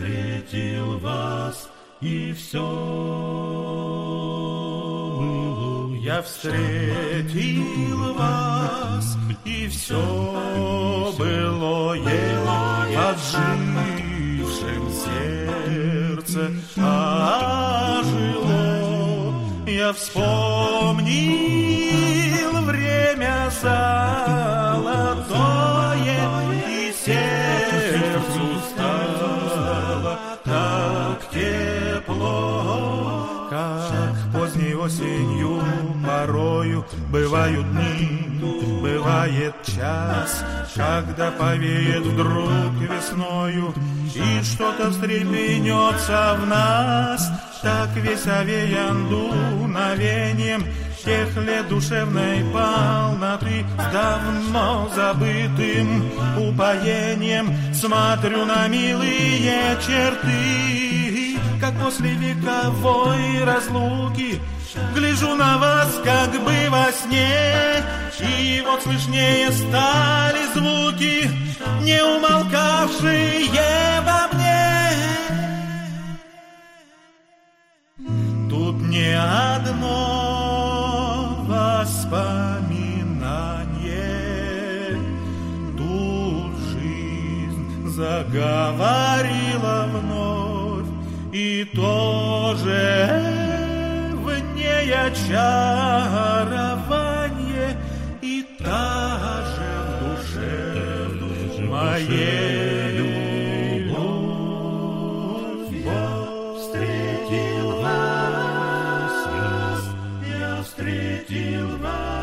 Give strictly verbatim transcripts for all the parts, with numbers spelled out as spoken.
встретил вас, и все было. Я встретил вас, и все былое в отжившем сердце ожило. Я вспомнил время золотое, и сердцу стало так тепло, как поздней осенью порою бывают дни, бывает час, когда повеет вдруг весною, и что-то встрепенется в нас, так весь овеян дуновением тех лет душевной полноты, с давно забытым упоением смотрю на милые черты, как после вековой разлуки гляжу на вас, как бы во сне, и вот слышнее стали звуки, не умолкавшие во мне. Тут не одно воспоминание, тут жизнь заговорила вновь, и тоже в ней очарование, и та же в душе, в душе моей любовь. Я встретил вас, я встретил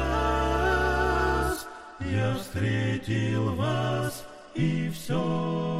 вас, я встретил вас, и все.